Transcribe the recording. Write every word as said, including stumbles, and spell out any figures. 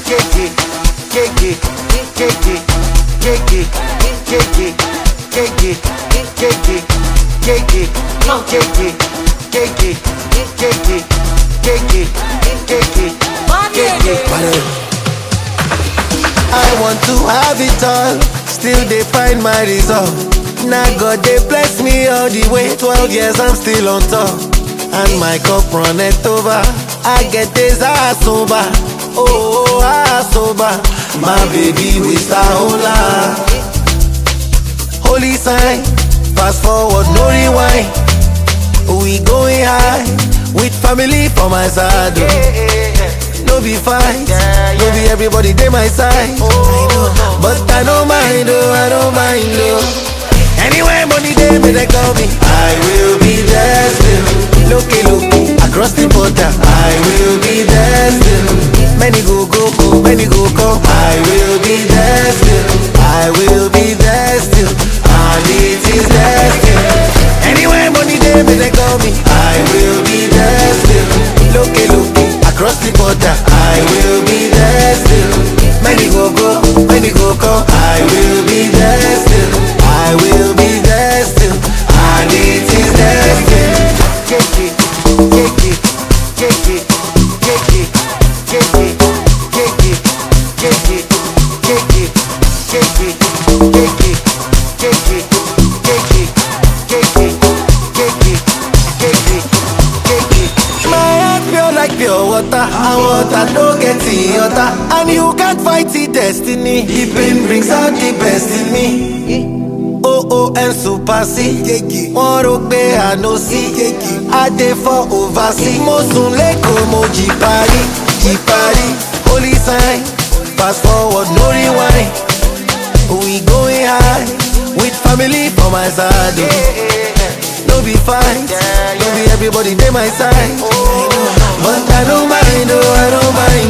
I want to have it all, still they find my resolve. Now God they bless me all the way, twelve years I'm still on top. And my cup runneth over, I get this ass sober. Oh, ass sober. My baby with Sahola. Holy sign, fast forward, no rewind. We going high, with family for my side. No be fight, no be everybody they my side. But I don't mind, oh, I don't mind, oh. Anywhere money they may they call me, I will be there still. Loki, loki, across the border, I will be there still. Many go, go, go, many go, come, I will be there still. I will be there still, and it is there still. Anywhere money they may they call me, I will be there still. Loki, loki, across the border, I will be there still. Many go, go, many go, come, I will be there still. I will be there still, and it is there still. My heart pure like pure water, and water don't get the water. And you can't fight the destiny, the pain brings out the best in me. Oh oh and super C, one rope I no see. I dey for oversea, mo sun leko mo jipari, jipari. Holy sign, fast forward no rewind. We going high, with family for my side. No be fight, no be everybody they my side. But I don't mind, oh I don't mind.